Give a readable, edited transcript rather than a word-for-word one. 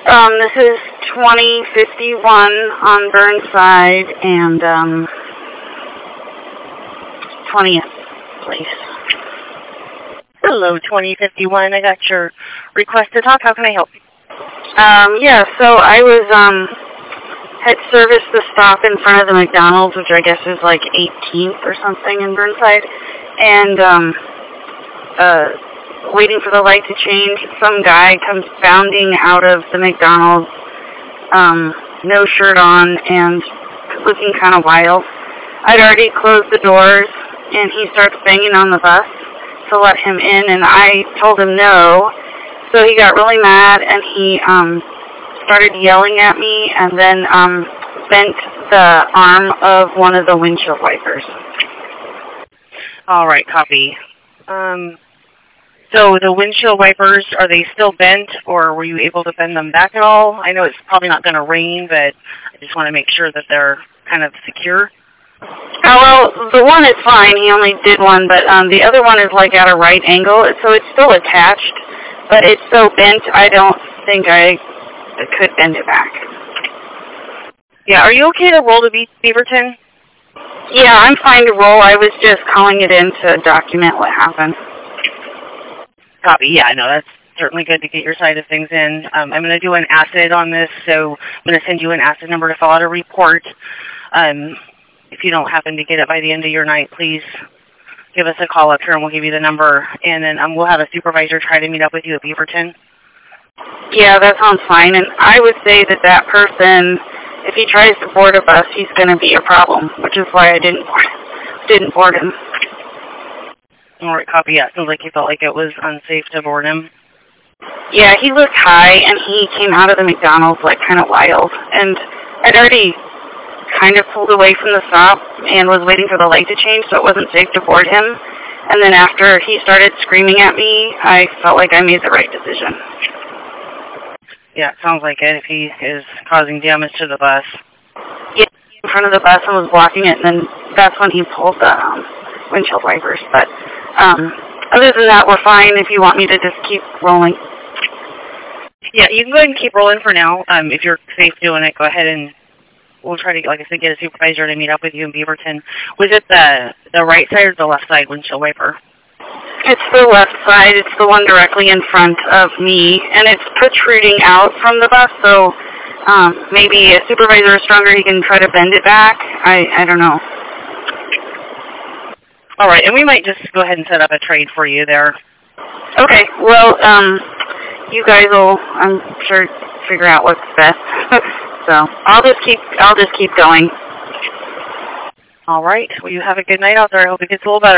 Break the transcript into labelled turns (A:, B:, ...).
A: This is 2051 on Burnside and 20th place.
B: Hello, 2051. I got your request to talk. How can I help you?
A: Yeah, so I was, had serviced the stop in front of the McDonald's, which I guess is like 18th or something in Burnside, and, waiting for the light to change. Some guy comes bounding out of the McDonald's, no shirt on and looking kind of wild. I'd already closed the doors, and he starts banging on the bus to let him in, and I told him no. So he got really mad, and he started yelling at me, and then bent the arm of one of the windshield wipers.
B: All right, copy. So the windshield wipers, are they still bent, or were you able to bend them back at all? I know it's probably not going to rain, but I just want to make sure that they're kind of secure.
A: Well, the one is fine. He only did one, but the other one is like at a right angle, so it's still attached, but it's so bent, I don't think I could bend it back.
B: Yeah, are you okay to roll to Beaverton?
A: Yeah, I'm fine to roll. I was just calling it in to document what happened.
B: Copy. Yeah, I know. That's certainly good to get your side of things in. I'm going to do an acid on this, so I'm going to send you an acid number to fill out a report. If you don't happen to get it by the end of your night, please give us a call up here, and we'll give you the number. And then we'll have a supervisor try to meet up with you at Beaverton.
A: Yeah, that sounds fine. And I would say that that person, if he tries to board a bus, he's going to be a problem, which is why I didn't board him.
B: All right, copy. Yeah, it sounds like you felt like it was unsafe to board him.
A: Yeah, he looked high, and he came out of the McDonald's like kind of wild. And I'd already kind of pulled away from the stop and was waiting for the light to change, so it wasn't safe to board him. And then after he started screaming at me, I felt like I made the right decision.
B: Yeah, it sounds like it, if he is causing damage to the bus.
A: Yeah, in front of the bus and was blocking it, and then that's when he pulled the windshield wipers. But other than that, we're fine if you want me to just keep rolling.
B: Yeah, you can go ahead and keep rolling for now. If you're safe doing it, go ahead and we'll try to, like I said, get a supervisor to meet up with you in Beaverton. Was it the right side or the left side windshield wiper?
A: It's the left side. It's the one directly in front of me, and it's protruding out from the bus, so maybe a supervisor is stronger, he can try to bend it back. I don't know.
B: All right, and we might just go ahead and set up a trade for you there.
A: Okay, well, you guys will, I'm sure, figure out what's best. So I'll just keep going.
B: All right. Well, you have a good night out there. I hope it gets a little better.